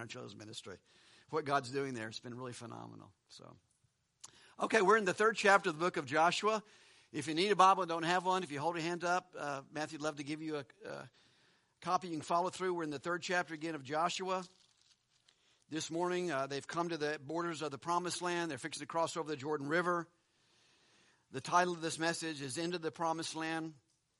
our children's ministry. What God's doing there, it's been really phenomenal. So, okay, we're in the 3rd chapter of the book of Joshua. If you need a Bible and don't have one, if you hold your hand up, Matthew'd love to give you a copy. You can follow through. We're in the 3rd chapter again of Joshua. This morning, they've come to the borders of the Promised Land. They're fixing to cross over the Jordan River. The title of this message is Into the Promised Land.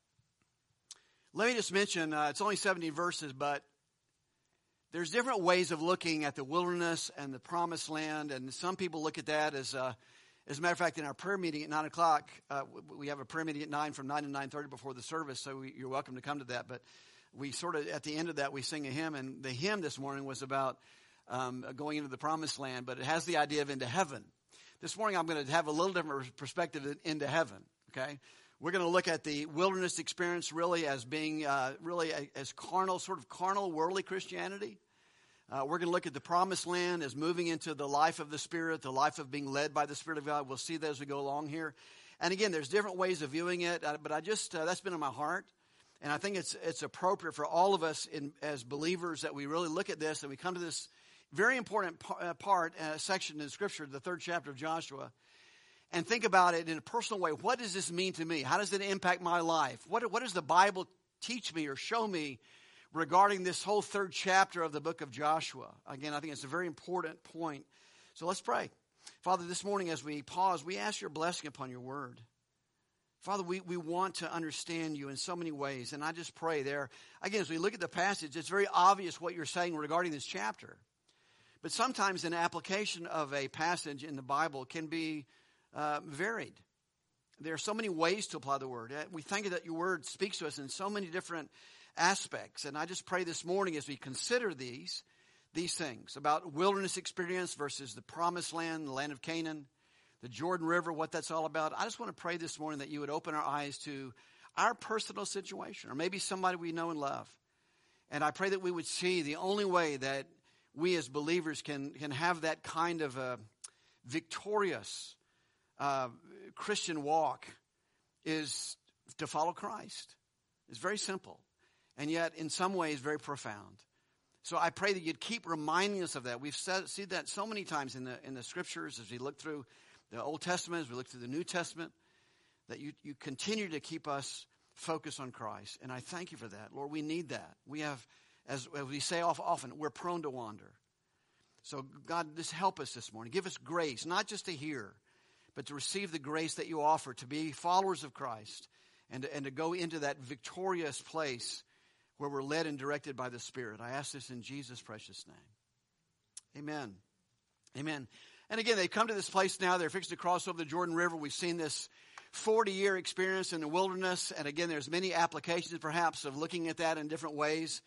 Let me just mention, it's only 17 verses, but there's different ways of looking at the wilderness and the Promised Land, and some people look at that as a matter of fact, in our prayer meeting at 9 o'clock, we have a prayer meeting at 9 from 9 to 9:30 before the service, so you're welcome to come to that. But we sort of, at the end of that, we sing a hymn, and the hymn this morning was about going into the Promised Land, but it has the idea of into heaven. This morning I'm going to have a little different perspective into heaven, okay? We're going to look at the wilderness experience really as being as carnal, sort of carnal, worldly Christianity. We're going to look at the Promised Land as moving into the life of the Spirit, the life of being led by the Spirit of God. We'll see that as we go along here. And again, there's different ways of viewing it, but I just that's been in my heart. And I think it's appropriate for all of us as believers that we really look at this and we come to this very important section in Scripture, the 3rd chapter of Joshua, and think about it in a personal way. What does this mean to me? How does it impact my life? What does the Bible teach me or show me regarding this whole 3rd chapter of the book of Joshua? Again, I think it's a very important point. So let's pray. Father, this morning as we pause, we ask your blessing upon your word. Father, we want to understand you in so many ways, and I just pray there. Again, as we look at the passage, it's very obvious what you're saying regarding this chapter. But sometimes an application of a passage in the Bible can be varied. There are so many ways to apply the word. We thank you that your word speaks to us in so many different aspects. And I just pray this morning as we consider these things about wilderness experience versus the Promised Land, the land of Canaan, the Jordan River, what that's all about. I just want to pray this morning that you would open our eyes to our personal situation or maybe somebody we know and love. And I pray that we would see the only way that we as believers can have that kind of a victorious Christian walk is to follow Christ. It's very simple, and yet in some ways very profound. So I pray that you'd keep reminding us of that. We've seen that so many times in the Scriptures as we look through the Old Testament, as we look through the New Testament, that you continue to keep us focused on Christ. And I thank you for that. Lord, we need that. We have, as we say often, we're prone to wander. So God, just help us this morning. Give us grace, not just to hear, but to receive the grace that you offer, to be followers of Christ, and to go into that victorious place where we're led and directed by the Spirit. I ask this in Jesus' precious name. Amen. Amen. And again, they come to this place now. They're fixing to cross over the Jordan River. We've seen this 40-year experience in the wilderness. And again, there's many applications perhaps of looking at that in different ways.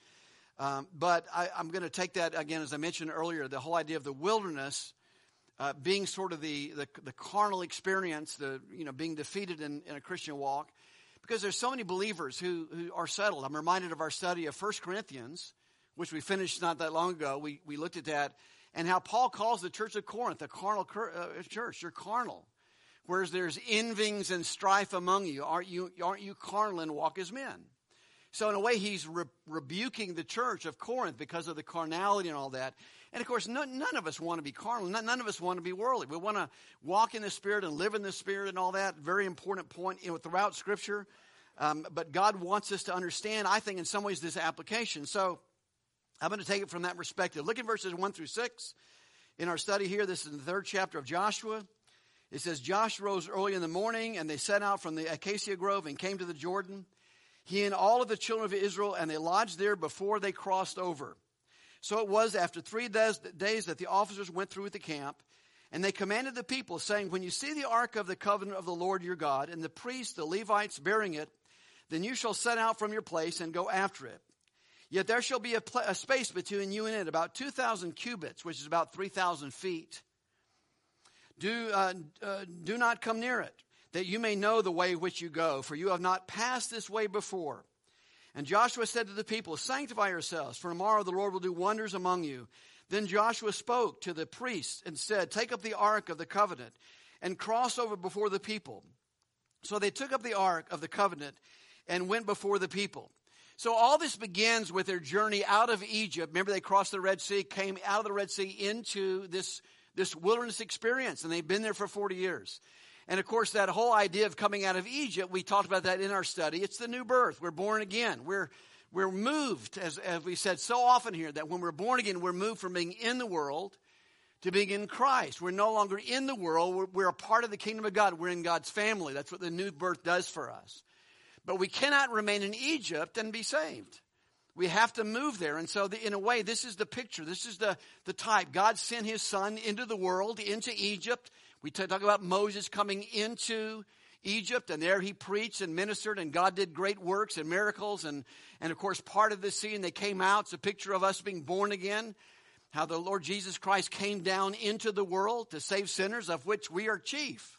But I'm going to take that, again, as I mentioned earlier, the whole idea of the wilderness being sort of the carnal experience, being defeated in a Christian walk. Because there's so many believers who are settled. I'm reminded of our study of 1 Corinthians, which we finished not that long ago. We looked at that, and how Paul calls the church of Corinth a carnal church. You're carnal. Whereas there's envyings and strife among you. Aren't you carnal and walk as men? So in a way, he's rebuking the church of Corinth because of the carnality and all that. And of course, none of us want to be carnal. None of us want to be worldly. We want to walk in the Spirit and live in the Spirit and all that. Very important point throughout Scripture. But God wants us to understand, I think, in some ways, this application. So I'm going to take it from that perspective. Look at verses 1 through 6 in our study here. This is the 3rd chapter of Joshua. It says, Joshua rose early in the morning, and they set out from the acacia grove and came to the Jordan, he and all of the children of Israel, and they lodged there before they crossed over. So it was after 3 days that the officers went through with the camp, and they commanded the people, saying, when you see the ark of the covenant of the Lord your God, and the priests, the Levites, bearing it, then you shall set out from your place and go after it. Yet there shall be a space between you and it, about 2,000 cubits, which is about 3,000 feet. Do not come near it, that you may know the way which you go, for you have not passed this way before. And Joshua said to the people, sanctify yourselves, for tomorrow the Lord will do wonders among you. Then Joshua spoke to the priests and said, take up the ark of the covenant and cross over before the people. So they took up the ark of the covenant and went before the people. So all this begins with their journey out of Egypt. Remember, they crossed the Red Sea, came out of the Red Sea into this wilderness experience, and they've been there for 40 years. And of course, that whole idea of coming out of Egypt, we talked about that in our study. It's the new birth. We're born again. We're moved, as we said so often here, that when we're born again, we're moved from being in the world to being in Christ. We're no longer in the world. We're a part of the kingdom of God. We're in God's family. That's what the new birth does for us. But we cannot remain in Egypt and be saved. We have to move there. And so in a way, this is the picture. This is the type. God sent his son into the world, into Egypt. We talk about Moses coming into Egypt, and there he preached and ministered, and God did great works and miracles. And of course, part of the sea, and they came out. It's a picture of us being born again, how the Lord Jesus Christ came down into the world to save sinners, of which we are chief.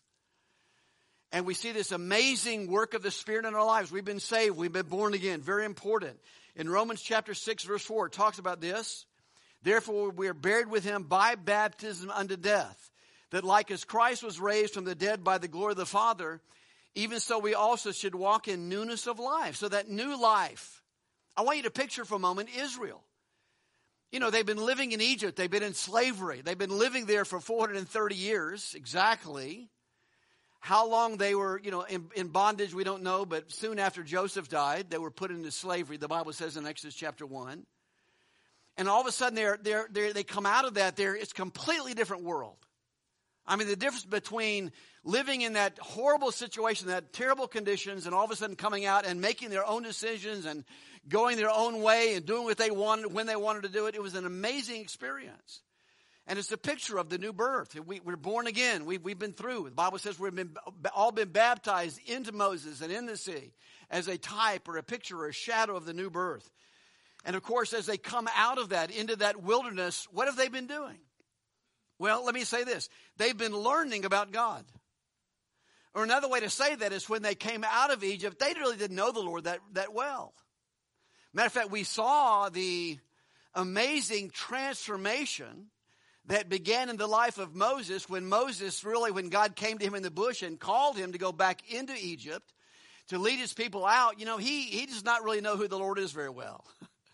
And we see this amazing work of the Spirit in our lives. We've been saved. We've been born again. Very important. In Romans chapter 6, verse 4, it talks about this. Therefore, we are buried with him by baptism unto death, that like as Christ was raised from the dead by the glory of the Father, even so we also should walk in newness of life. So that new life. I want you to picture for a moment Israel. You know, they've been living in Egypt. They've been in slavery. They've been living there for 430 years exactly. How long they were, in bondage, we don't know, but soon after Joseph died, they were put into slavery, the Bible says in Exodus chapter 1. And all of a sudden, they come out of that, it's a completely different world. I mean, the difference between living in that horrible situation, that terrible conditions, and all of a sudden coming out and making their own decisions and going their own way and doing what they wanted when they wanted to do it, it was an amazing experience. And it's a picture of the new birth. We're born again. We've been through. The Bible says we've all been baptized into Moses and in the sea as a type or a picture or a shadow of the new birth. And of course, as they come out of that, into that wilderness, what have they been doing? Well, let me say this. They've been learning about God. Or another way to say that is when they came out of Egypt, they really didn't know the Lord that well. Matter of fact, we saw the amazing transformation that began in the life of Moses when God came to him in the bush and called him to go back into Egypt to lead his people out. He does not really know who the Lord is very well.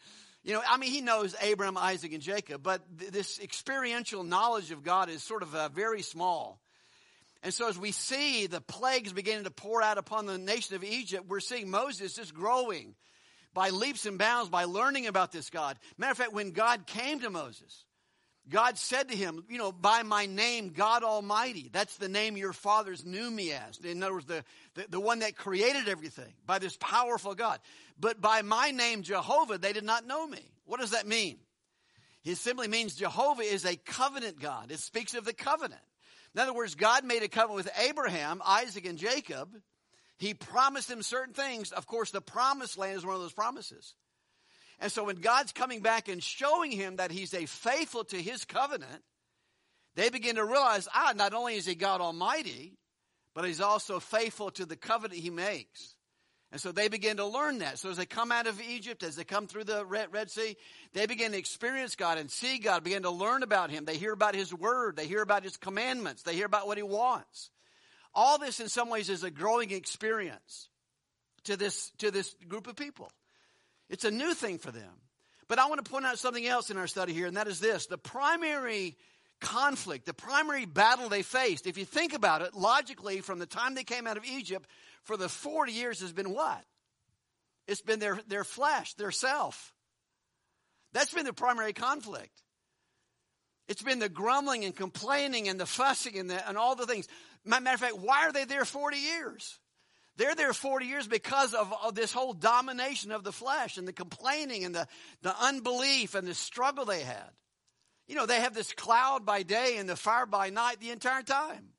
He knows Abraham, Isaac, and Jacob, but this experiential knowledge of God is sort of very small. And so as we see the plagues beginning to pour out upon the nation of Egypt, we're seeing Moses just growing by leaps and bounds, by learning about this God. Matter of fact, when God came to Moses, God said to him, by my name, God Almighty. That's the name your fathers knew me as. In other words, the one that created everything, by this powerful God. But by my name, Jehovah, they did not know me. What does that mean? It simply means Jehovah is a covenant God. It speaks of the covenant. In other words, God made a covenant with Abraham, Isaac, and Jacob. He promised them certain things. Of course, the promised land is one of those promises. And so when God's coming back and showing him that he's faithful to his covenant, they begin to realize, not only is he God Almighty, but he's also faithful to the covenant he makes. And so they begin to learn that. So as they come out of Egypt, as they come through the Red Sea, they begin to experience God and see God, begin to learn about him. They hear about his word. They hear about his commandments. They hear about what he wants. All this in some ways is a growing experience to this group of people. It's a new thing for them. But I want to point out something else in our study here, and that is this. The primary conflict, the primary battle they faced, if you think about it, logically, from the time they came out of Egypt, for the 40 years has been what? It's been their flesh, their self. That's been the primary conflict. It's been the grumbling and complaining and the fussing and all the things. Matter of fact, why are they there 40 years? They're there 40 years because of this whole domination of the flesh and the complaining and the unbelief and the struggle they had. They have this cloud by day and the fire by night the entire time.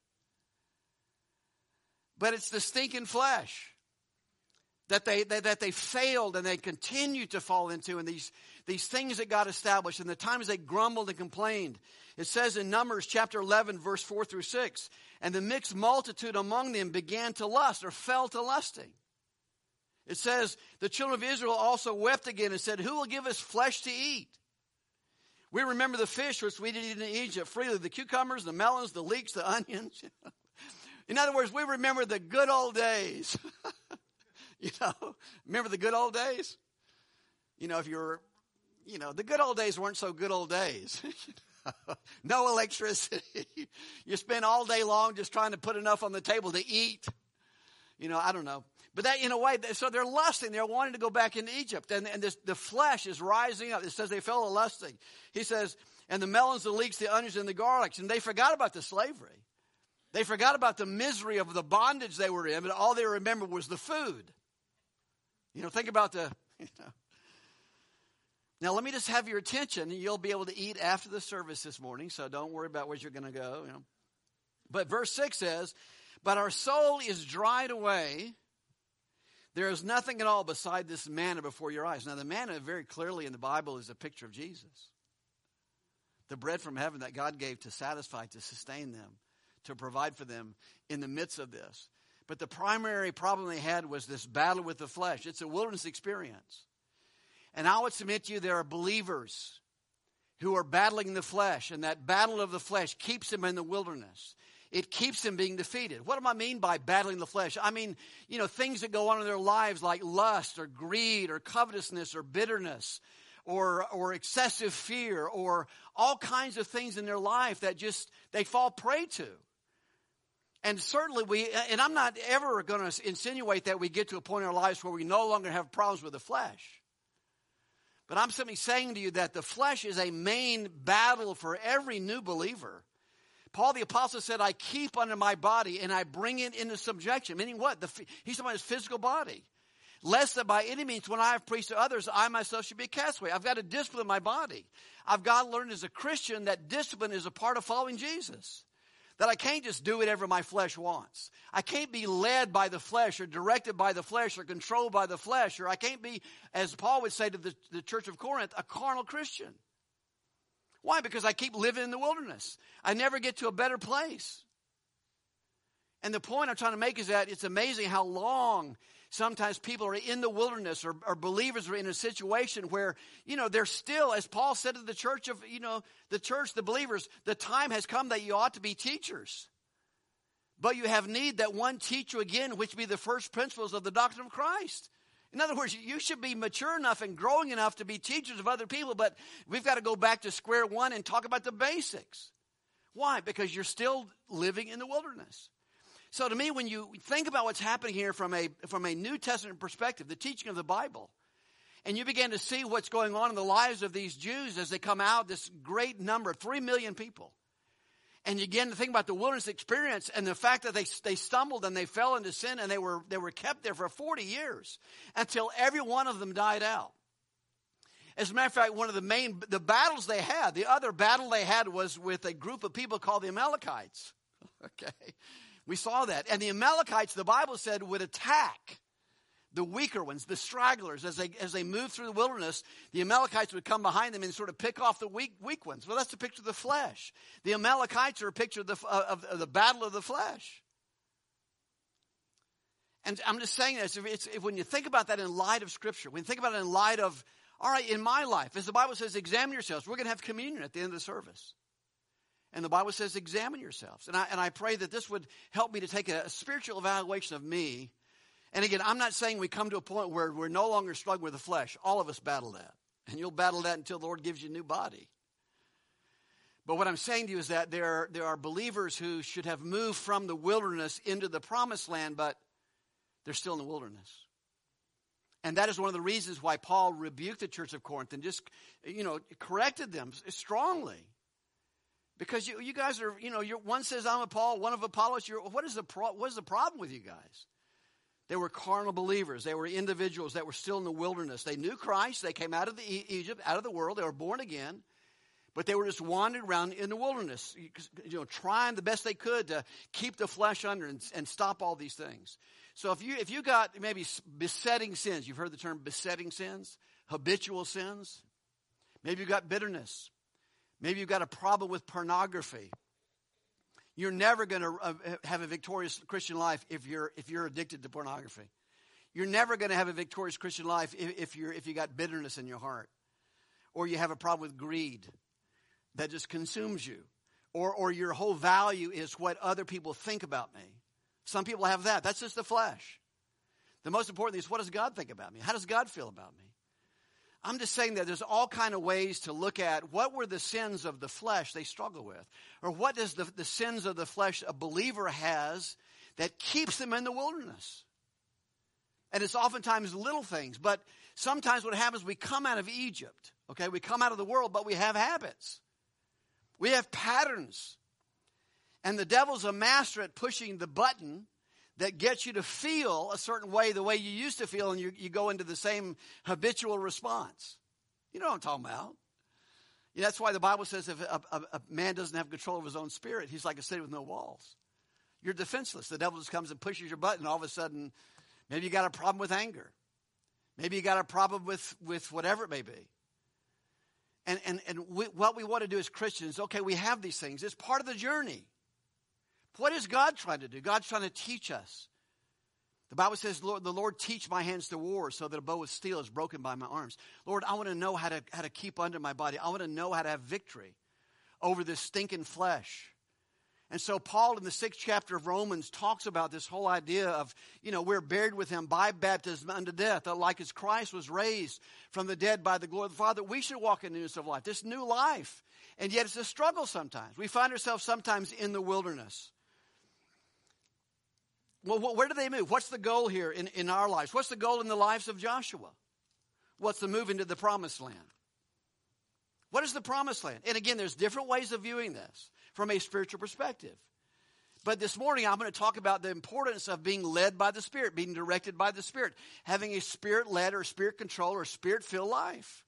But it's the stinking flesh that they failed and they continue to fall into, and these things that God established and the times they grumbled and complained. It says in Numbers chapter 11, verse 4 through 6, and the mixed multitude among them began to lust, or fell to lusting. It says, the children of Israel also wept again and said, who will give us flesh to eat? We remember the fish which we did eat in Egypt freely, the cucumbers, the melons, the leeks, the onions. In other words, we remember the good old days. Remember the good old days? if you're, the good old days weren't so good old days. No electricity. You spend all day long just trying to put enough on the table to eat. I don't know. But that, in a way, so they're lusting. They're wanting to go back into Egypt. And the flesh is rising up. It says they fell a lusting. He says, and the melons, the leeks, the onions, and the garlics. And they forgot about the slavery. They forgot about the misery of the bondage they were in. But all they remembered was the food. Think about Now, let me just have your attention. You'll be able to eat after the service this morning, so don't worry about where you're going to go. But verse 6 says, but our soul is dried away. There is nothing at all beside this manna before your eyes. Now, the manna very clearly in the Bible is a picture of Jesus. The bread from heaven that God gave to satisfy, to sustain them, to provide for them in the midst of this. But the primary problem they had was this battle with the flesh. It's a wilderness experience. And I would submit to you there are believers who are battling the flesh, and that battle of the flesh keeps them in the wilderness. It keeps them being defeated. What do I mean by battling the flesh? I mean, things that go on in their lives like lust or greed or covetousness or bitterness or excessive fear or all kinds of things in their life that just they fall prey to. And certainly and I'm not ever going to insinuate that we get to a point in our lives where we no longer have problems with the flesh. But I'm simply saying to you that the flesh is a main battle for every new believer. Paul the Apostle said, I keep under my body and I bring it into subjection. Meaning what? He's talking about his physical body. Lest that by any means when I have preached to others, I myself should be a castaway. I've got to discipline my body. I've got to learn as a Christian that discipline is a part of following Jesus. That I can't just do whatever my flesh wants. I can't be led by the flesh or directed by the flesh or controlled by the flesh. Or I can't be, as Paul would say to the church of Corinth, a carnal Christian. Why? Because I keep living in the wilderness. I never get to a better place. And the point I'm trying to make is that it's amazing how long sometimes people are in the wilderness or believers are in a situation where, they're still, as Paul said to the church of, the believers, the time has come that you ought to be teachers. But you have need that one teach you again, which be the first principles of the doctrine of Christ. In other words, you should be mature enough and growing enough to be teachers of other people, but we've got to go back to square one and talk about the basics. Why? Because you're still living in the wilderness. So to me, when you think about what's happening here from a New Testament perspective, the teaching of the Bible, and you begin to see what's going on in the lives of these Jews as they come out, this great number, 3 million people, and you begin to think about the wilderness experience and the fact that they stumbled and they fell into sin and they were kept there for 40 years until every one of them died out. As a matter of fact, one of the battles they had, the other battle they had was with a group of people called the Amalekites. Okay. We saw that. And the Amalekites, the Bible said, would attack the weaker ones, the stragglers. As they moved through the wilderness, the Amalekites would come behind them and sort of pick off the weak ones. Well, that's a picture of the flesh. The Amalekites are a picture of the battle of the flesh. And I'm just saying this, when you think about that in light of Scripture, when you think about it in light of, all right, in my life, as the Bible says, examine yourselves. We're going to have communion at the end of the service. And the Bible says, examine yourselves. And I pray that this would help me to take a spiritual evaluation of me. And again, I'm not saying we come to a point where we're no longer struggling with the flesh. All of us battle that. And you'll battle that until the Lord gives you a new body. But what I'm saying to you is that there are believers who should have moved from the wilderness into the promised land, but they're still in the wilderness. And that is one of the reasons why Paul rebuked the church of Corinth and just, corrected them strongly. Because you guys are, one says I'm of Paul, one of Apollos. What is the problem with you guys? They were carnal believers. They were individuals that were still in the wilderness. They knew Christ. They came out of Egypt, out of the world. They were born again. But they were just wandering around in the wilderness, trying the best they could to keep the flesh under and stop all these things. So if you got maybe besetting sins, you've heard the term besetting sins, habitual sins. Maybe you've got bitterness. Maybe you've got a problem with pornography. You're never going to have a victorious Christian life if you're addicted to pornography. You're never going to have a victorious Christian life if you got bitterness in your heart, or you have a problem with greed that just consumes you, or your whole value is what other people think about me. Some people have that. That's just the flesh. The most important thing is, what does God think about me? How does God feel about me? I'm just saying that there's all kind of ways to look at what were the sins of the flesh they struggle with. Or what does the sins of the flesh a believer has that keeps them in the wilderness. And it's oftentimes little things. But sometimes what happens, we come out of Egypt. Okay, we come out of the world, but we have habits. We have patterns. And the devil's a master at pushing the button that gets you to feel a certain way, the way you used to feel, and you go into the same habitual response. You know what I'm talking about. Yeah, that's why the Bible says if a man doesn't have control of his own spirit, he's like a city with no walls. You're defenseless. The devil just comes and pushes your button, and all of a sudden, maybe you got a problem with anger. Maybe you got a problem with whatever it may be. And what we want to do as Christians, okay, we have these things. It's part of the journey. What is God trying to do? God's trying to teach us. The Bible says, Lord, the Lord teach my hands to war so that a bow of steel is broken by my arms. Lord, I want to know how to keep under my body. I want to know how to have victory over this stinking flesh. And so Paul in the 6th chapter of Romans talks about this whole idea of, we're buried with him by baptism unto death. That like as Christ was raised from the dead by the glory of the Father, we should walk in newness of life, this new life. And yet it's a struggle sometimes. We find ourselves sometimes in the wilderness. Well, where do they move? What's the goal here in our lives? What's the goal in the lives of Joshua? What's the move into the promised land? What is the promised land? And again, there's different ways of viewing this from a spiritual perspective. But this morning, I'm going to talk about the importance of being led by the Spirit, being directed by the Spirit, having a Spirit-led or Spirit-controlled or Spirit-filled life.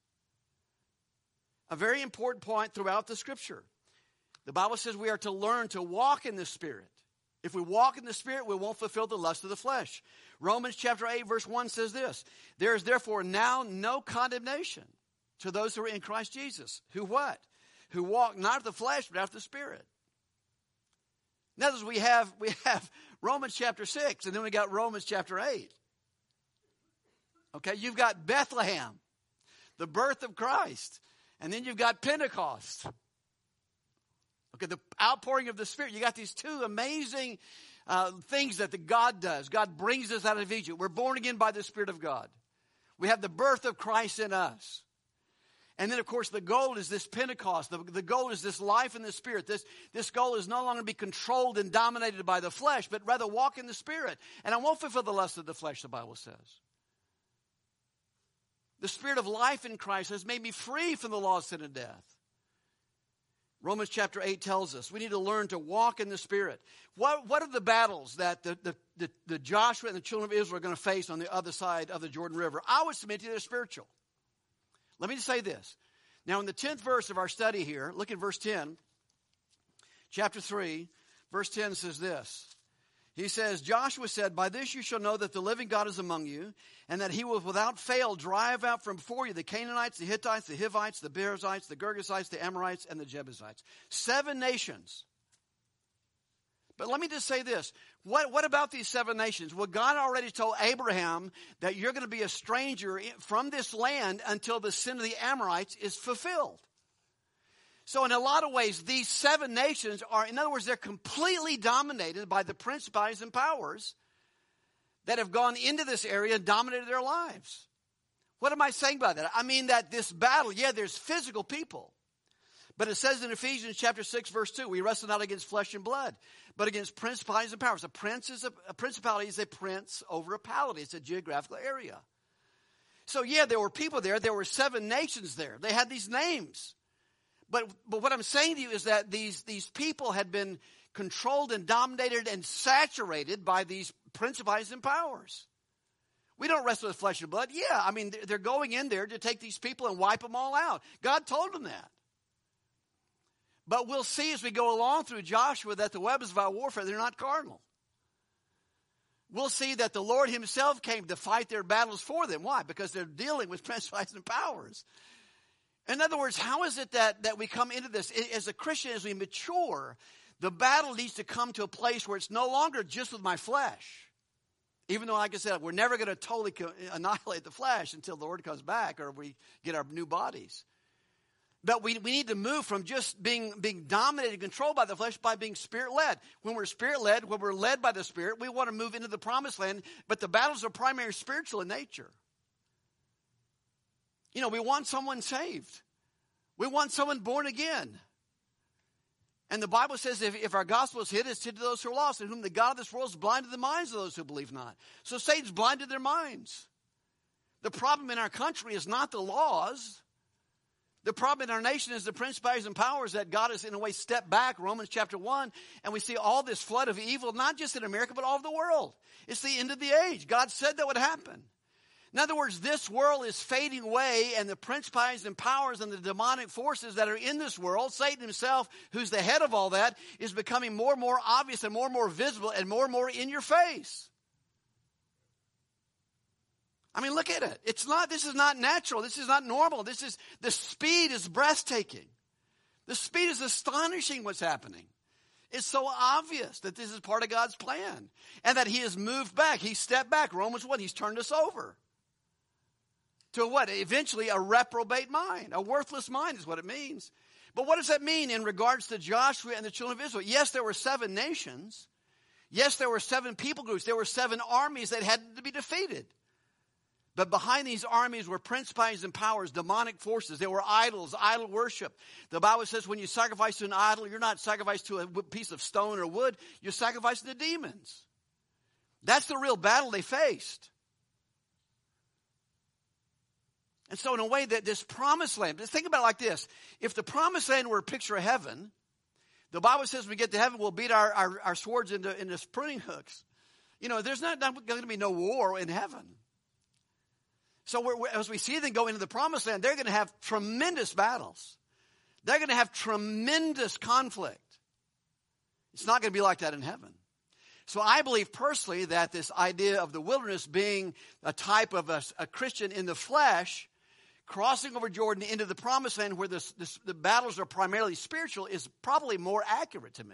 A very important point throughout the Scripture. The Bible says we are to learn to walk in the Spirit. If we walk in the Spirit, we won't fulfill the lust of the flesh. Romans chapter 8, verse 1 says this, there is therefore now no condemnation to those who are in Christ Jesus. Who what? Who walk not after the flesh, but after the Spirit. In other words, we have Romans chapter 6, and then we got Romans chapter 8. Okay, you've got Bethlehem, the birth of Christ, and then you've got Pentecost. Okay, the outpouring of the Spirit. You got these two amazing things that God does. God brings us out of Egypt. We're born again by the Spirit of God. We have the birth of Christ in us. And then, of course, the goal is this Pentecost. The goal is this life in the Spirit. This goal is no longer to be controlled and dominated by the flesh, but rather walk in the Spirit. And I won't fulfill the lust of the flesh, the Bible says. The Spirit of life in Christ has made me free from the law of sin and death. Romans chapter 8 tells us we need to learn to walk in the Spirit. What are the battles that the Joshua and the children of Israel are going to face on the other side of the Jordan River? I would submit to you they're spiritual. Let me just say this. Now, in the 10th verse of our study here, look at verse 10. Chapter 3, verse 10 says this. He says, Joshua said, by this you shall know that the living God is among you, and that he will without fail drive out from before you the Canaanites, the Hittites, the Hivites, the Perizzites, the Girgashites, the Amorites, and the Jebusites. 7 nations. But let me just say this. What about these 7 nations? Well, God already told Abraham that you're going to be a stranger from this land until the sin of the Amorites is fulfilled. So in a lot of ways, these 7 nations are, in other words, they're completely dominated by the principalities and powers that have gone into this area and dominated their lives. What am I saying by that? I mean that this battle, there's physical people. But it says in Ephesians chapter 6, verse 2, we wrestle not against flesh and blood, but against principalities and powers. A principality is a prince over a palate. It's a geographical area. So there were people there. There were 7 nations there. They had these names. But what I'm saying to you is that these people had been controlled and dominated and saturated by these principalities and powers. We don't wrestle with flesh and blood. They're going in there to take these people and wipe them all out. God told them that. But we'll see as we go along through Joshua that the weapons of our warfare, they're not carnal. We'll see that the Lord himself came to fight their battles for them. Why? Because they're dealing with principalities and powers. In other words, how is it that we come into this? As a Christian, as we mature, the battle needs to come to a place where it's no longer just with my flesh. Even though, like I said, we're never going to totally annihilate the flesh until the Lord comes back or we get our new bodies. But we need to move from just being dominated and controlled by the flesh by being Spirit-led. When we're Spirit-led, when we're led by the Spirit, we want to move into the promised land, but the battles are primarily spiritual in nature. We want someone saved. We want someone born again. And the Bible says if our gospel is hid, it's hid to those who are lost, in whom the God of this world has blinded the minds of those who believe not. So Satan's blinded their minds. The problem in our country is not the laws. The problem in our nation is the principalities and powers that God has, in a way, stepped back, Romans chapter 1, and we see all this flood of evil, not just in America, but all over the world. It's the end of the age. God said that would happen. In other words, this world is fading away, and the principalities and powers and the demonic forces that are in this world, Satan himself, who's the head of all that, is becoming more and more obvious and more visible and more in your face. I mean, look at it. This is not natural. This is not normal. The speed is breathtaking. The speed is astonishing what's happening. It's so obvious that this is part of God's plan and that he has moved back. He stepped back. Romans 1, he's turned us over to what? Eventually a reprobate mind. A worthless mind is what it means. But what does that mean in regards to Joshua and the children of Israel? Yes, there were 7 nations. Yes, there were 7 people groups. There were 7 armies that had to be defeated. But behind these armies were principalities and powers, demonic forces. There were idols, idol worship. The Bible says when you sacrifice to an idol, you're not sacrificing to a piece of stone or wood. You're sacrificing to demons. That's the real battle they faced. And so in a way that this promised land, think about it like this. If the promised land were a picture of heaven, the Bible says when we get to heaven, we'll beat our swords into pruning hooks. There's not going to be no war in heaven. So as we see them go into the promised land, they're going to have tremendous battles. They're going to have tremendous conflict. It's not going to be like that in heaven. So I believe personally that this idea of the wilderness being a type of a Christian in the flesh, crossing over Jordan into the promised land where the battles are primarily spiritual is probably more accurate to me.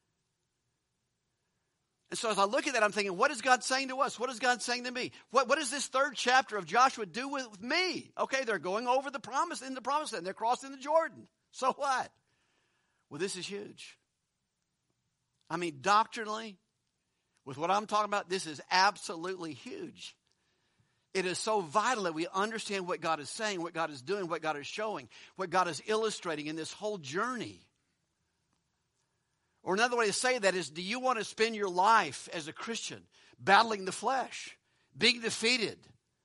And so as I look at that, I'm thinking, what is God saying to us? What is God saying to me? What does this 3rd chapter of Joshua do with me? Okay, they're going over in the promised land. They're crossing the Jordan. So what? Well, this is huge. I mean, doctrinally, with what I'm talking about, this is absolutely huge. It is so vital that we understand what God is saying, what God is doing, what God is showing, what God is illustrating in this whole journey. Or another way to say that is, do you want to spend your life as a Christian battling the flesh, being defeated?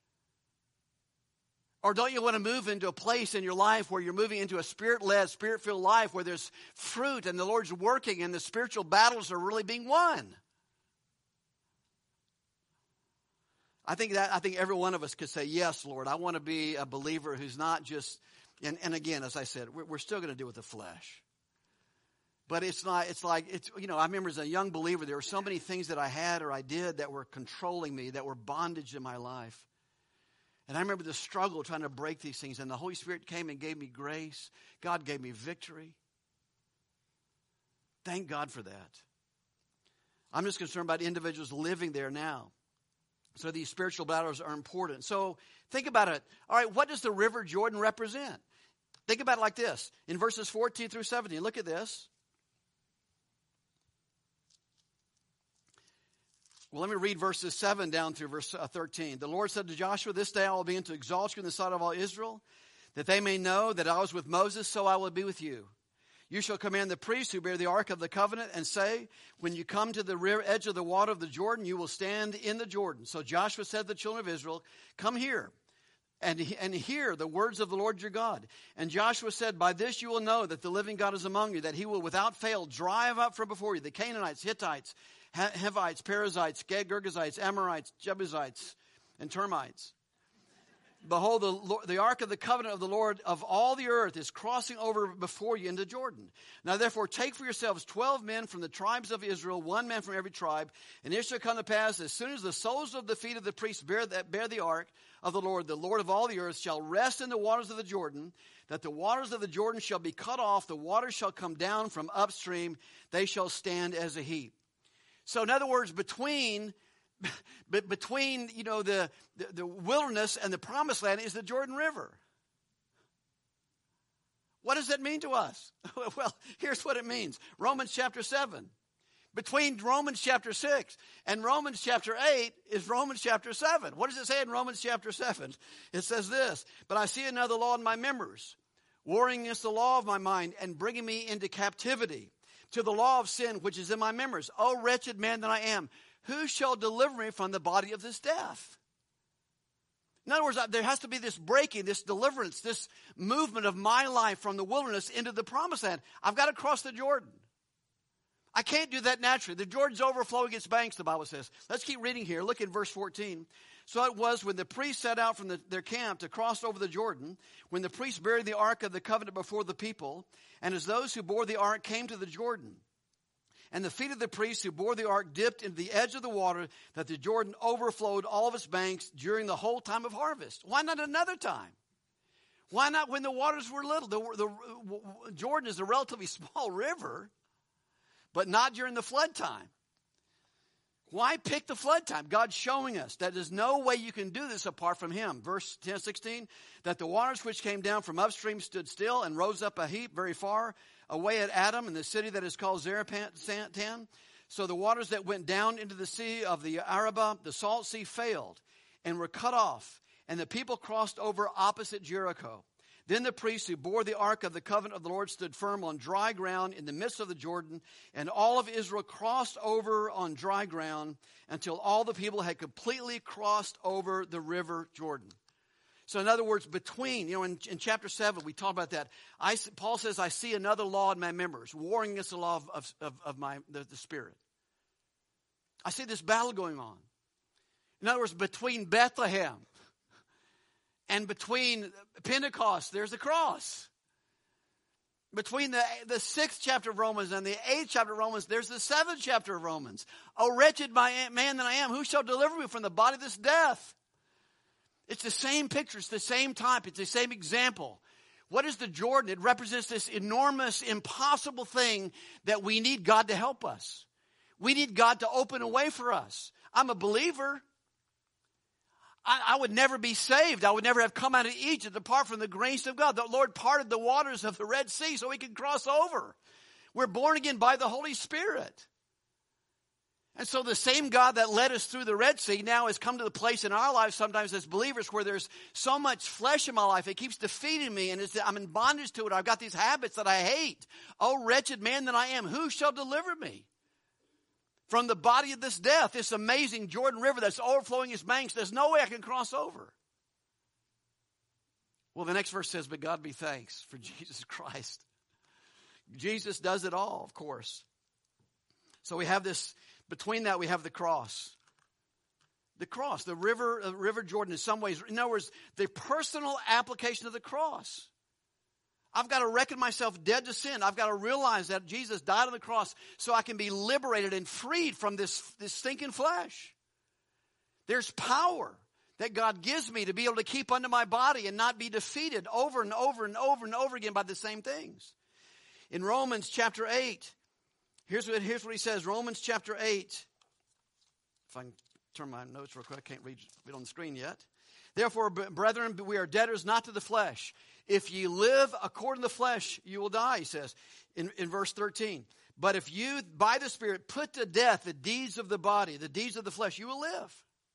Or don't you want to move into a place in your life where you're moving into a spirit-led, spirit-filled life where there's fruit and the Lord's working and the spiritual battles are really being won? I think every one of us could say, yes, Lord, I want to be a believer who's not just, and again, as I said, we're still going to do with the flesh. But I remember as a young believer, there were so many things that I had or I did that were controlling me, that were bondage in my life. And I remember the struggle trying to break these things. And the Holy Spirit came and gave me grace. God gave me victory. Thank God for that. I'm just concerned about individuals living there now. So these spiritual battles are important. So think about it. All right, what does the River Jordan represent? Think about it like this. In verses 14 through 17, look at this. Well, let me read verses 7 down through verse 13. The Lord said to Joshua, this day I will begin to exalt you in the sight of all Israel, that they may know that I was with Moses, so I will be with you. You shall command the priests who bear the ark of the covenant and say, when you come to the rear edge of the water of the Jordan, you will stand in the Jordan. So Joshua said to the children of Israel, come here and hear the words of the Lord your God. And Joshua said, by this you will know that the living God is among you, that he will without fail drive out from before you the Canaanites, Hittites, Hivites, Perizzites, Girgazites, Amorites, Jebusites, and termites. Behold, the ark of the covenant of the Lord of all the earth is crossing over before you into Jordan. Now therefore take for yourselves 12 men from the tribes of Israel, 1 man from every tribe. And it shall come to pass, as soon as the soles of the feet of the priests bear the ark of the Lord of all the earth, shall rest in the waters of the Jordan, that the waters of the Jordan shall be cut off, the waters shall come down from upstream, they shall stand as a heap. So in other words, between the wilderness and the promised land is the Jordan River. What does that mean to us? Well, here's what it means. Romans chapter 7. Between Romans chapter 6 and Romans chapter 8 is Romans chapter 7. What does it say in Romans chapter 7? It says this, but I see another law in my members, warring against the law of my mind and bringing me into captivity to the law of sin which is in my members. O wretched man that I am, who shall deliver me from the body of this death? In other words, there has to be this breaking, this deliverance, this movement of my life from the wilderness into the promised land. I've got to cross the Jordan. I can't do that naturally. The Jordan's overflowing its banks, the Bible says. Let's keep reading here. Look at verse 14. So it was when the priests set out from their camp to cross over the Jordan, when the priests buried the ark of the covenant before the people, and as those who bore the ark came to the Jordan, and the feet of the priests who bore the ark dipped into the edge of the water, that the Jordan overflowed all of its banks during the whole time of harvest. Why not another time? Why not when the waters were little? The Jordan is a relatively small river, but not during the flood time. Why pick the flood time? God's showing us that there's no way you can do this apart from him. Verse 16, that the waters which came down from upstream stood still and rose up a heap very far away at Adam in the city that is called Zarephath. So the waters that went down into the sea of the Arabah, the salt sea, failed and were cut off, and the people crossed over opposite Jericho. Then the priests who bore the ark of the covenant of the Lord stood firm on dry ground in the midst of the Jordan, and all of Israel crossed over on dry ground until all the people had completely crossed over the river Jordan. So in other words, between, in chapter 7, we talk about that. Paul says, I see another law in my members, warring against the law of the Spirit. I see this battle going on. In other words, between Bethlehem and between Pentecost, there's the cross. Between the 6th chapter of Romans and the 8th chapter of Romans, there's the 7th chapter of Romans. O wretched man that I am, who shall deliver me from the body of this death? It's the same picture, it's the same type, it's the same example. What is the Jordan? It represents this enormous, impossible thing that we need God to help us. We need God to open a way for us. I'm a believer. I would never be saved. I would never have come out of Egypt apart from the grace of God. The Lord parted the waters of the Red Sea so we could cross over. We're born again by the Holy Spirit. And so the same God that led us through the Red Sea now has come to the place in our lives sometimes as believers where there's so much flesh in my life. It keeps defeating me and I'm in bondage to it. I've got these habits that I hate. Oh, wretched man that I am, who shall deliver me from the body of this death, this amazing Jordan River that's overflowing its banks? There's no way I can cross over. Well, the next verse says, but God be thanks for Jesus Christ. Jesus does it all, of course. So we have this, between that we have the cross. The cross, the river Jordan in some ways. In other words, the personal application of the cross. I've got to reckon myself dead to sin. I've got to realize that Jesus died on the cross so I can be liberated and freed from this stinking flesh. There's power that God gives me to be able to keep under my body and not be defeated over and over and over and over again by the same things. In Romans chapter 8, here's what he says, Romans chapter 8. If I can turn my notes real quick, I can't read it on the screen yet. Therefore, brethren, we are debtors not to the flesh. If ye live according to the flesh, you will die, he says in verse 13. But if you, by the Spirit, put to death the deeds of the body, the deeds of the flesh, you will live.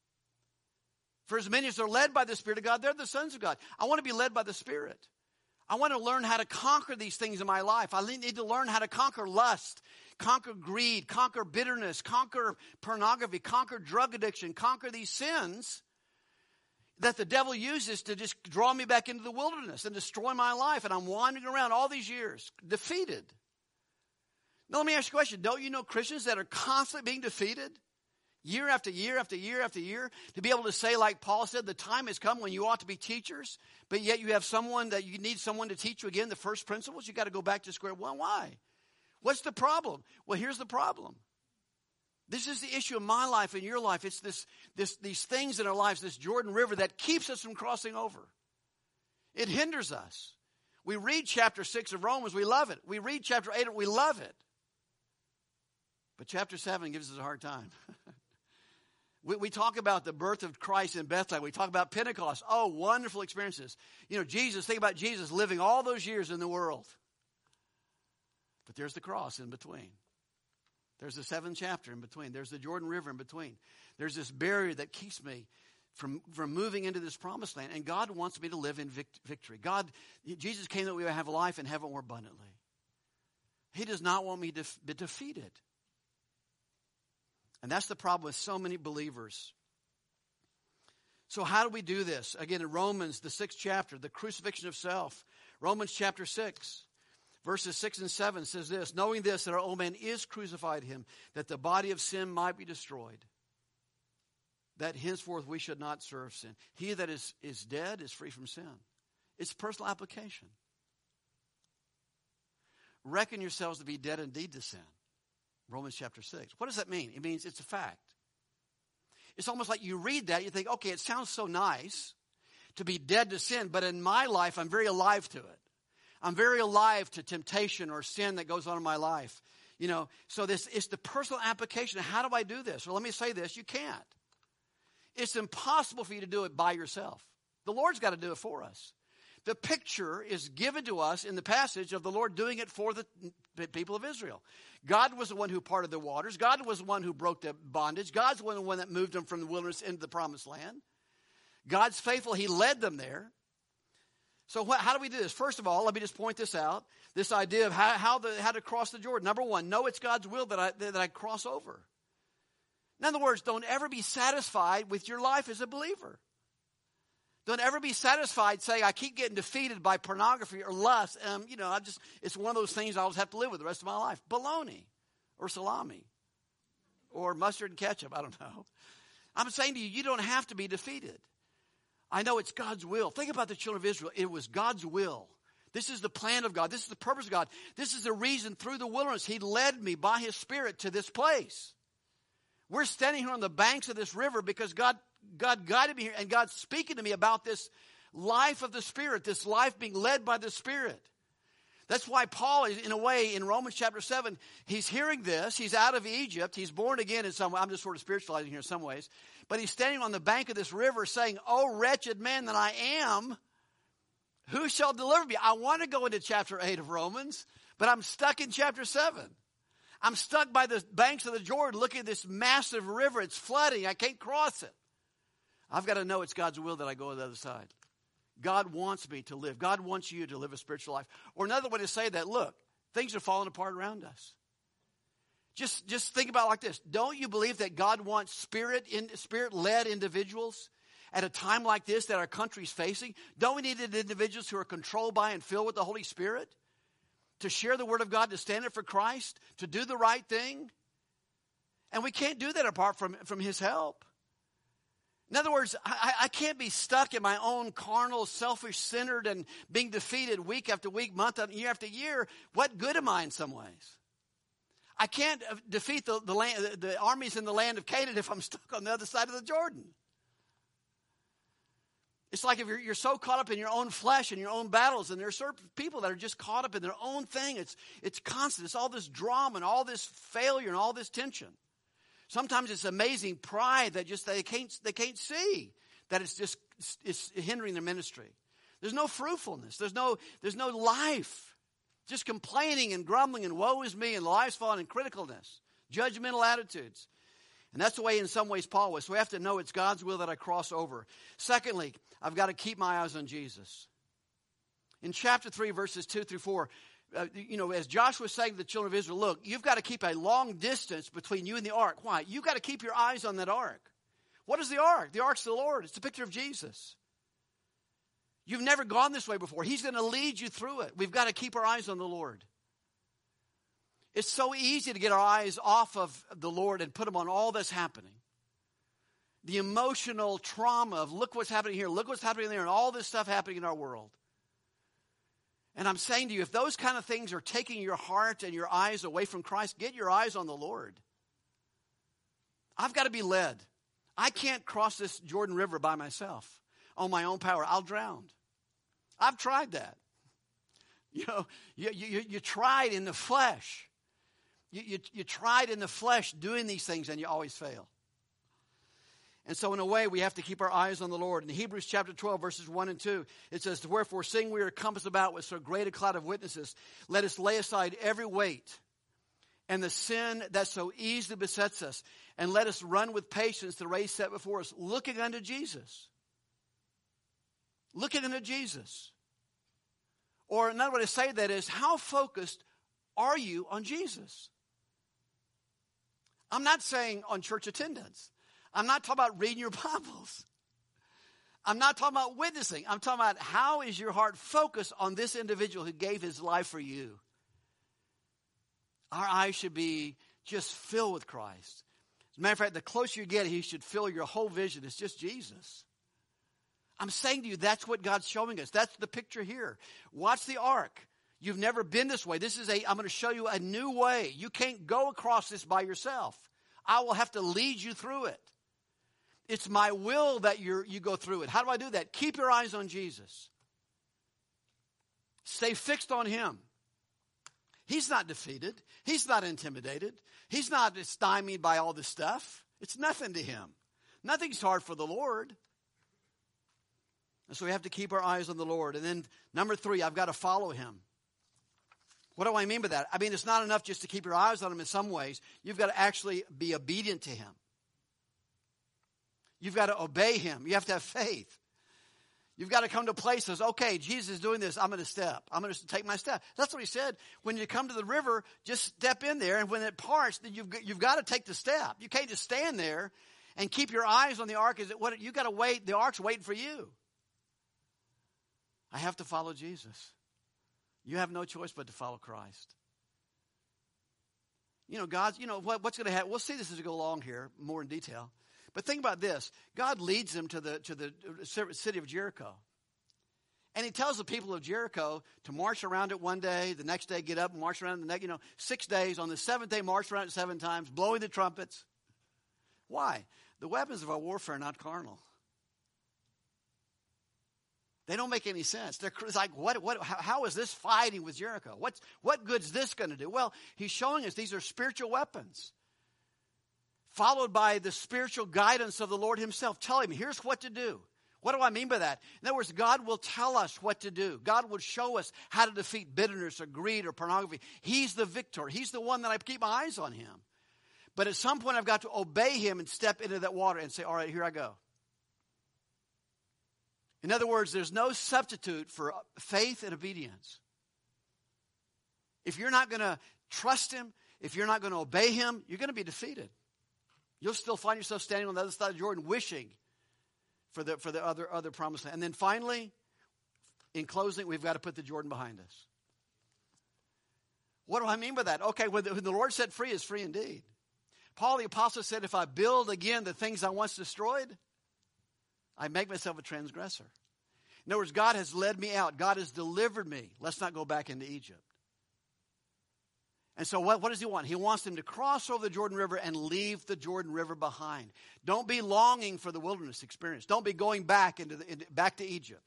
For as many as are led by the Spirit of God, they're the sons of God. I want to be led by the Spirit. I want to learn how to conquer these things in my life. I need to learn how to conquer lust, conquer greed, conquer bitterness, conquer pornography, conquer drug addiction, conquer these sins that the devil uses to just draw me back into the wilderness and destroy my life. And I'm wandering around all these years, defeated. Now let me ask you a question. Don't you know Christians that are constantly being defeated? Year after year after year after year. To be able to say, like Paul said, the time has come when you ought to be teachers, but yet you have someone that you need someone to teach you again the first principles. You got to go back to square one. Why? What's the problem? Well, here's the problem. This is the issue of my life and your life. It's these things in our lives, this Jordan River that keeps us from crossing over. It hinders us. We read chapter 6 of Romans, we love it. We read chapter 8, we love it. But chapter 7 gives us a hard time. We talk about the birth of Christ in Bethlehem. We talk about Pentecost. Oh, wonderful experiences. You know, Jesus, think about Jesus living all those years in the world. But there's the cross in between. There's the 7th chapter in between. There's the Jordan River in between. There's this barrier that keeps me from moving into this promised land. And God wants me to live in victory. Jesus came that we would have life and have it more abundantly. He does not want me to be defeated. And that's the problem with so many believers. So how do we do this? Again, in Romans, the 6th chapter, the crucifixion of self. Romans chapter 6, verses 6 and 7 says this, knowing this, that our old man is crucified him, that the body of sin might be destroyed, that henceforth we should not serve sin. He that is dead is free from sin. It's personal application. Reckon yourselves to be dead indeed to sin. Romans chapter 6. What does that mean? It means it's a fact. It's almost like you read that, you think, okay, it sounds so nice to be dead to sin, but in my life, I'm very alive to it. I'm very alive to temptation or sin that goes on in my life. You know, so it's the personal application. How do I do this? Well, let me say this. You can't. It's impossible for you to do it by yourself. The Lord's got to do it for us. The picture is given to us in the passage of the Lord doing it for the people of Israel. God was the one who parted the waters. God was the one who broke the bondage. God's the one that moved them from the wilderness into the promised land. God's faithful. He led them there. So how do we do this? First of all, let me just point this out. This idea of how to cross the Jordan. Number one, know it's God's will that I cross over. In other words, don't ever be satisfied with your life as a believer. Don't ever be satisfied saying, I keep getting defeated by pornography or lust. And, it's one of those things I'll just have to live with the rest of my life. Baloney or salami or mustard and ketchup. I don't know. I'm saying to you, you don't have to be defeated. I know it's God's will. Think about the children of Israel. It was God's will. This is the plan of God. This is the purpose of God. This is the reason through the wilderness He led me by His Spirit to this place. We're standing here on the banks of this river because God guided me here, and God's speaking to me about this life of the Spirit, this life being led by the Spirit. That's why Paul is, in a way, in Romans chapter 7, he's hearing this. He's out of Egypt. He's born again in some way. I'm just sort of spiritualizing here in some ways. But he's standing on the bank of this river saying, oh, wretched man that I am, who shall deliver me? I want to go into chapter 8 of Romans, but I'm stuck in chapter 7. I'm stuck by the banks of the Jordan looking at this massive river. It's flooding. I can't cross it. I've got to know it's God's will that I go to the other side. God wants me to live. God wants you to live a spiritual life. Or another way to say that, look, things are falling apart around us. Just think about it like this. Don't you believe that God wants spirit-led individuals at a time like this that our country's facing? Don't we need individuals who are controlled by and filled with the Holy Spirit to share the Word of God, to stand up for Christ, to do the right thing? And we can't do that apart from His help. In other words, I can't be stuck in my own carnal, selfish-centered and being defeated week after week, month after year after year. What good am I in some ways? I can't defeat the armies in the land of Canaan if I'm stuck on the other side of the Jordan. It's like if you're so caught up in your own flesh and your own battles, and there are certain people that are just caught up in their own thing. It's constant. It's all this drama and all this failure and all this tension. Sometimes it's amazing pride that just they can't see that it's hindering their ministry. There's no fruitfulness. There's no life. Just complaining and grumbling and woe is me and life's falling and criticalness, judgmental attitudes. And that's the way in some ways Paul was. So we have to know it's God's will that I cross over. Secondly, I've got to keep my eyes on Jesus. In chapter 3, verses 2 through 4, as Joshua was saying to the children of Israel, look, you've got to keep a long distance between you and the ark. Why? You've got to keep your eyes on that ark. What is the ark? The ark's the Lord. It's a picture of Jesus. You've never gone this way before. He's going to lead you through it. We've got to keep our eyes on the Lord. It's so easy to get our eyes off of the Lord and put them on all that's happening. The emotional trauma of look what's happening here, look what's happening there, and all this stuff happening in our world. And I'm saying to you, if those kind of things are taking your heart and your eyes away from Christ, get your eyes on the Lord. I've got to be led. I can't cross this Jordan River by myself on my own power. I'll drown. I've tried that. You tried in the flesh. You tried in the flesh doing these things, and you always fail. And so in a way, we have to keep our eyes on the Lord. In Hebrews chapter 12, verses 1 and 2, it says, wherefore, seeing we are compassed about with so great a cloud of witnesses, let us lay aside every weight and the sin that so easily besets us. And let us run with patience the race set before us, looking unto Jesus. Looking unto Jesus. Or another way to say that is, how focused are you on Jesus? I'm not saying on church attendance. I'm not talking about reading your Bibles. I'm not talking about witnessing. I'm talking about how is your heart focused on this individual who gave his life for you. Our eyes should be just filled with Christ. As a matter of fact, the closer you get, he should fill your whole vision. It's just Jesus. I'm saying to you, that's what God's showing us. That's the picture here. Watch the ark. You've never been this way. I'm going to show you a new way. You can't go across this by yourself. I will have to lead you through it. It's my will that you go through it. How do I do that? Keep your eyes on Jesus. Stay fixed on him. He's not defeated. He's not intimidated. He's not stymied by all this stuff. It's nothing to him. Nothing's hard for the Lord. And so we have to keep our eyes on the Lord. And then number 3, I've got to follow him. What do I mean by that? I mean, it's not enough just to keep your eyes on him in some ways. You've got to actually be obedient to him. You've got to obey him. You have to have faith. You've got to come to places, okay, Jesus is doing this, I'm going to step. I'm going to take my step. That's what he said. When you come to the river, just step in there, and when it parts, then you've got to take the step. You can't just stand there and keep your eyes on the ark. You've got to wait. The ark's waiting for you. I have to follow Jesus. You have no choice but to follow Christ. What's going to happen? We'll see this as we go along here more in detail. But think about this. God leads them to the city of Jericho. And he tells the people of Jericho to march around it one day, the next day get up and march around the next, 6 days. On the 7th day, march around it 7 times, blowing the trumpets. Why? The weapons of our warfare are not carnal. They don't make any sense. It's like, how is this fighting with Jericho? What good's this going to do? Well, he's showing us these are spiritual weapons, followed by the spiritual guidance of the Lord himself. Tell him, here's what to do. What do I mean by that? In other words, God will tell us what to do. God will show us how to defeat bitterness or greed or pornography. He's the victor. He's the one that I keep my eyes on him. But at some point, I've got to obey him and step into that water and say, all right, here I go. In other words, there's no substitute for faith and obedience. If you're not going to trust him, if you're not going to obey him, you're going to be defeated. You'll still find yourself standing on the other side of Jordan wishing for the other promised land. And then finally, in closing, we've got to put the Jordan behind us. What do I mean by that? Okay, when the Lord set free is free indeed. Paul the apostle said, if I build again the things I once destroyed, I make myself a transgressor. In other words, God has led me out. God has delivered me. Let's not go back into Egypt. And so what does he want? He wants them to cross over the Jordan River and leave the Jordan River behind. Don't be longing for the wilderness experience. Don't be going back back to Egypt.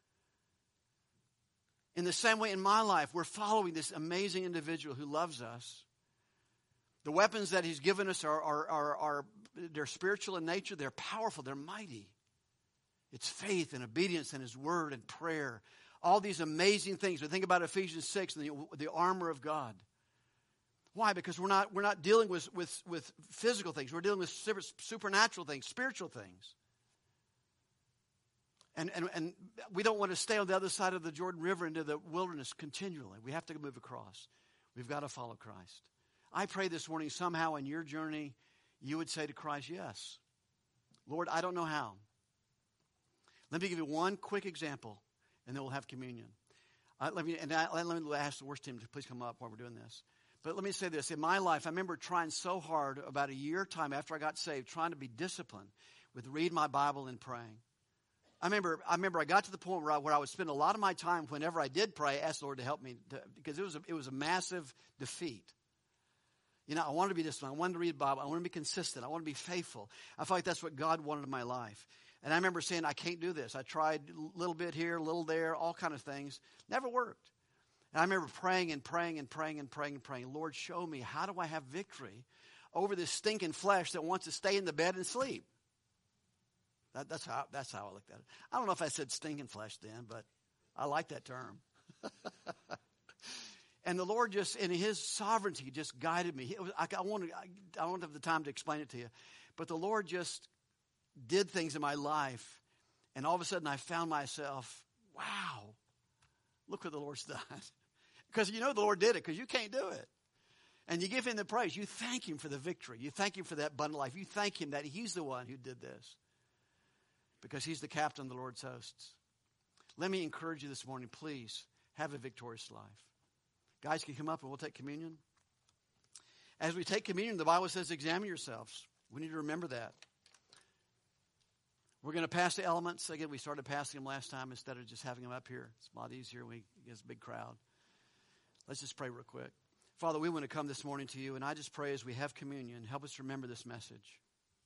In the same way in my life, we're following this amazing individual who loves us. The weapons that he's given us they're spiritual in nature. They're powerful. They're mighty. It's faith and obedience and his word and prayer. All these amazing things. But think about Ephesians 6 and the armor of God. Why? Because we're not dealing with physical things. We're dealing with supernatural things, spiritual things. And we don't want to stay on the other side of the Jordan River into the wilderness continually. We have to move across. We've got to follow Christ. I pray this morning somehow in your journey you would say to Christ, yes, Lord, I don't know how. Let me give you one quick example, and then we'll have communion. Let me ask the worship team to please come up while we're doing this. But let me say this. In my life, I remember trying so hard about a year time after I got saved, trying to be disciplined with reading my Bible and praying. I remember I got to the point where I would spend a lot of my time whenever I did pray, ask the Lord to help me, because it was a massive defeat. I wanted to be disciplined. I wanted to read the Bible. I wanted to be consistent. I wanted to be faithful. I felt like that's what God wanted in my life. And I remember saying, I can't do this. I tried a little bit here, a little there, all kind of things. Never worked. And I remember praying and praying and praying and praying and praying. Lord, show me, how do I have victory over this stinking flesh that wants to stay in the bed and sleep? That's how I looked at it. I don't know if I said stinking flesh then, but I like that term. And the Lord just, in his sovereignty, just guided me. I don't have the time to explain it to you. But the Lord just did things in my life. And all of a sudden I found myself, wow, look what the Lord's done. Because you know the Lord did it, because you can't do it. And you give him the praise. You thank him for the victory. You thank him for that abundant life. You thank him that he's the one who did this. Because he's the captain of the Lord's hosts. Let me encourage you this morning, please, have a victorious life. Guys, can you come up and we'll take communion? As we take communion, the Bible says examine yourselves. We need to remember that. We're going to pass the elements. Again, we started passing them last time instead of just having them up here. It's a lot easier when we get a big crowd. Let's just pray real quick. Father, we want to come this morning to you, and I just pray as we have communion, help us remember this message.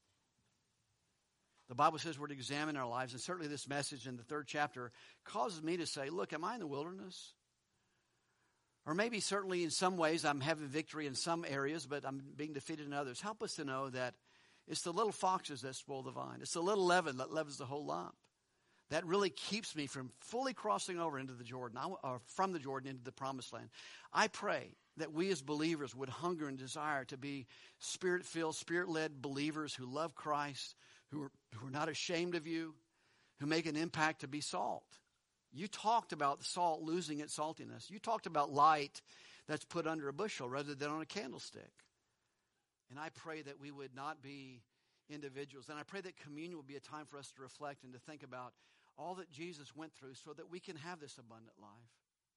The Bible says we're to examine our lives, and certainly this message in the 3rd chapter causes me to say, look, am I in the wilderness? Or maybe certainly in some ways I'm having victory in some areas, but I'm being defeated in others. Help us to know that it's the little foxes that spoil the vine. It's the little leaven that leavens the whole lump. That really keeps me from fully crossing over into the Jordan, or from the Jordan into the promised land. I pray that we as believers would hunger and desire to be Spirit-filled, Spirit-led believers who love Christ, who are not ashamed of you, who make an impact to be salt. You talked about salt losing its saltiness. You talked about light that's put under a bushel rather than on a candlestick. And I pray that we would not be individuals. And I pray that communion will be a time for us to reflect and to think about all that Jesus went through so that we can have this abundant life.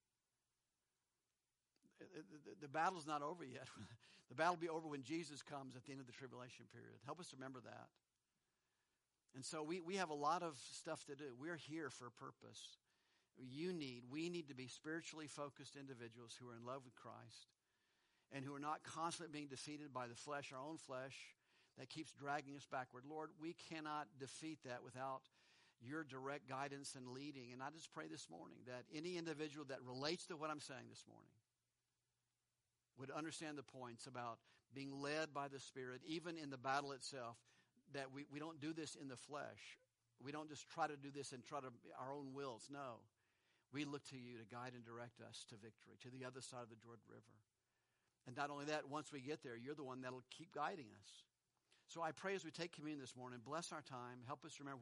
The battle's not over yet. The battle will be over when Jesus comes at the end of the tribulation period. Help us remember that. And so we have a lot of stuff to do. We're here for a purpose. We need to be spiritually focused individuals who are in love with Christ and who are not constantly being defeated by the flesh, our own flesh, that keeps dragging us backward. Lord, we cannot defeat that without your direct guidance and leading. And I just pray this morning that any individual that relates to what I'm saying this morning would understand the points about being led by the Spirit, even in the battle itself, that we don't do this in the flesh. We don't just try to do this and try to our own wills. No. We look to you to guide and direct us to victory, to the other side of the Jordan River. And not only that, once we get there, you're the one that'll keep guiding us. So I pray as we take communion this morning, bless our time, help us remember